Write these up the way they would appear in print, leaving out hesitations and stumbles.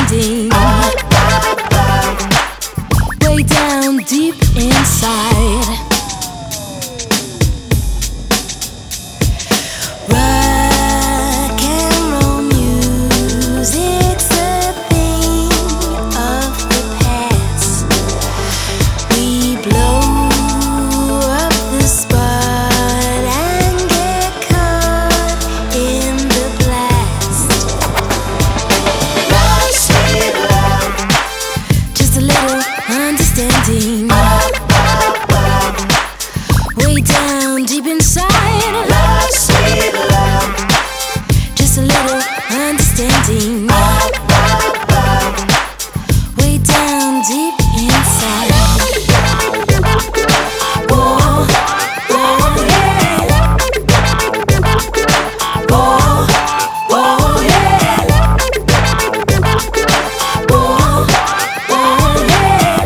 understanding. Way down deep inside. Rock and roll music's a thing of the past. We blow up the spot and get caught in the blast. Love, sweet love, just a little understanding. Way down deep inside. Love, sweet love, just a little understanding. Way down deep inside. Oh, oh yeah. Oh, oh yeah. Oh, oh yeah.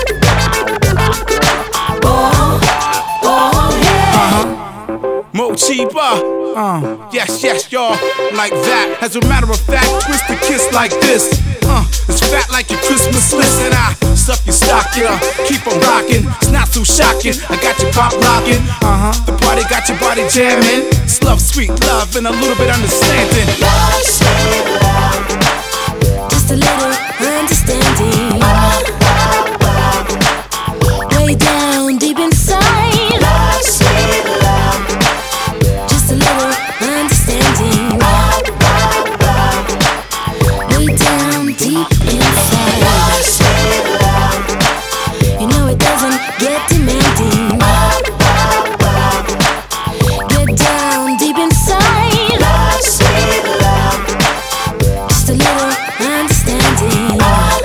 Oh, yeah. Mochiba. Yes, yes, y'all, like that. As a matter of fact, twist the kiss like this. It's fat like your Christmas list, and I stuff your stocking. Keep on rocking, it's not so shocking. I got your pop locking. The party got your body jamming. It's love, sweet love, and a little bit understanding. Love, sweet love, just a little understanding. Way down deep inside. Love, sweet love, just a little understanding. Way down deep inside. Love, sweet love, you know it doesn't get demanding. Get down deep inside. Love, sweet love, just a little understanding.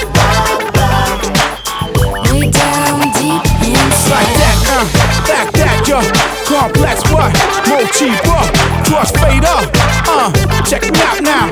Way down deep inside. Like that, back that, yo. Complex what? Mochiba, cross fade up. Check me out now.